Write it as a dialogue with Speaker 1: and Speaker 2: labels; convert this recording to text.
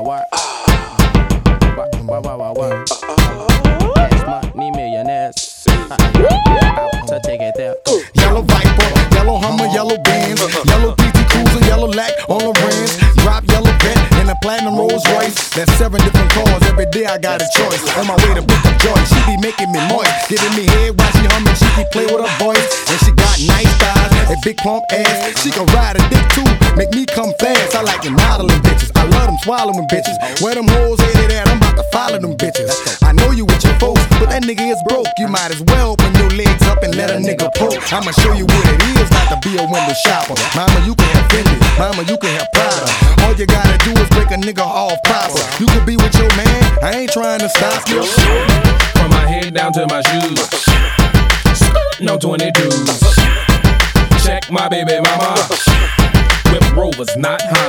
Speaker 1: what? What? Cash money millionaires. Out to take it there.
Speaker 2: Yellow Viper, yellow Hummer, yellow Benz, yellow PT Cruiser, yellow Lac on the rims, drop yellow vet and a platinum Rolls Royce. That's 7 different cars. Every day I got a choice. On my way to pick up joy, she be making me moist, giving me head while she humming. She be play with her voice, and she got nice thighs and big plump ass. She can ride a dick too, make me come fast. I like them modeling bitches. I love them swallowing bitches. Where them hoes headed at, I'm about to follow them bitches. I know you with your folks, but that nigga is broke. You might as well open your legs up and let a nigga poke. I'ma show you what it is not to be a window shopper. Mama, you can have Fendi. Mama, you can have Prada. All you gotta do is break a nigga off proper. You could be with your man, I ain't trying to stop you.
Speaker 3: From my head down to my shoes, no 22s. Check my baby mama, whip Rovers, not Honda.